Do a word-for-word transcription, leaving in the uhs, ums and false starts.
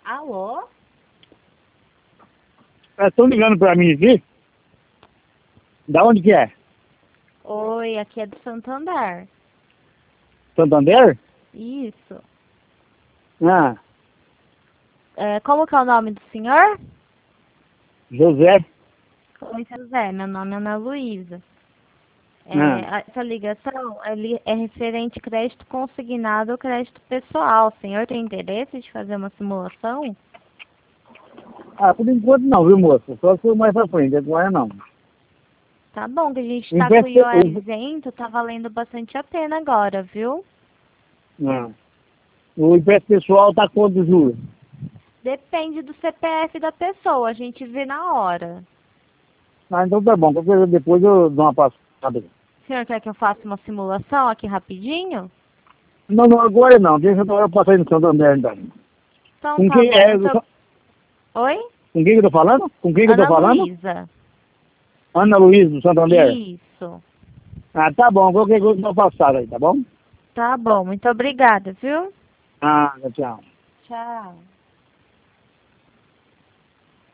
Alô? Estão ligando pra mim aqui? Da onde que é? Oi, aqui é do Santander. Santander? Isso. Ah, É, como que é o nome do senhor? José. Oi, José, meu nome é Ana Luísa. É, Ah. essa ligação é, li- é referente crédito consignado ou crédito pessoal. O senhor tem interesse de fazer uma simulação? Ah, por enquanto não, viu, moça? Só se for mais pra frente, agora não. Tá bom, que a gente O tá com o I O empréstimo... F isento, tá valendo bastante a pena agora, viu? Ah. O empréstimo pessoal tá quanto juros? Depende do C P F da pessoa, a gente vê na hora. Ah, então tá bom. Qualquer coisa depois eu dou uma passada. O senhor quer que eu faça uma simulação aqui rapidinho? Não, não, agora não. Deixa eu passar aí no Santander, então. Então Com tá quem, bom, é, muito... Oi? com quem que eu tô falando? Com quem que eu tô Ana falando? Luísa. Ana Luísa, do Santander. Isso. Ah, tá bom. Qualquer coisa eu dou uma passada aí, tá bom? Tá bom, muito obrigada, viu? Ah, tchau. Tchau.